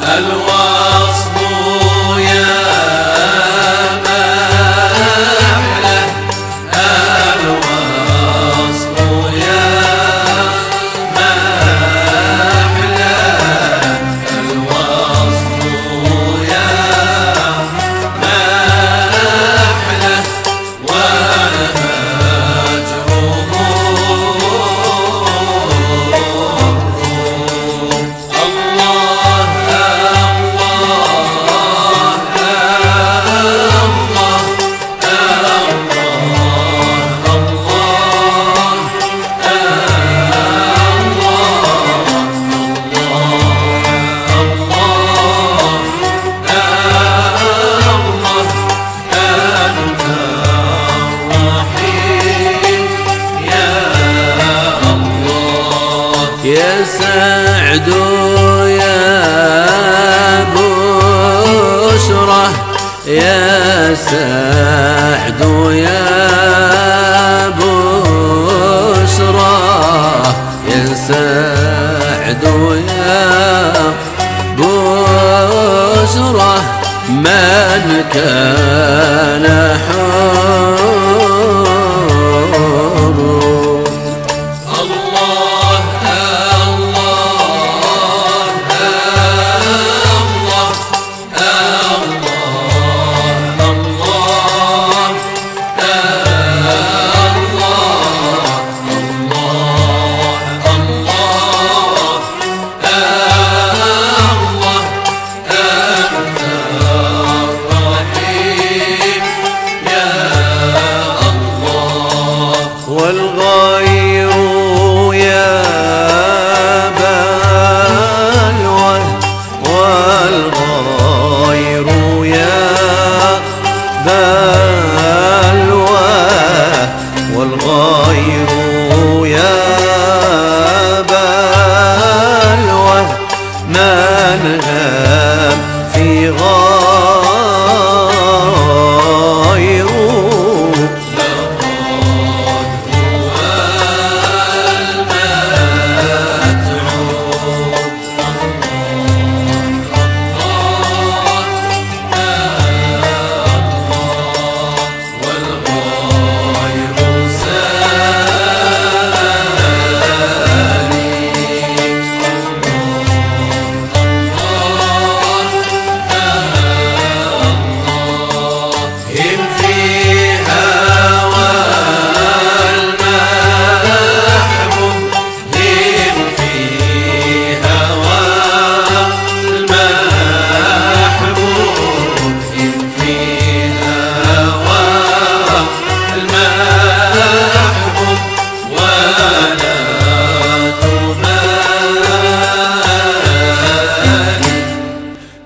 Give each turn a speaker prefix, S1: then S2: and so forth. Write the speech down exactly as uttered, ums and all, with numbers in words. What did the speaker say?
S1: الوصف يا محلى الوصف يا محلى الوصف يا محلى ونهجره يا سعد يا بشرى يا سعد يا بشرى يا سعد يا بشرى من كان حر والغير يا بلوى والغير يا بلوى والغير يا بلوى من هم في غير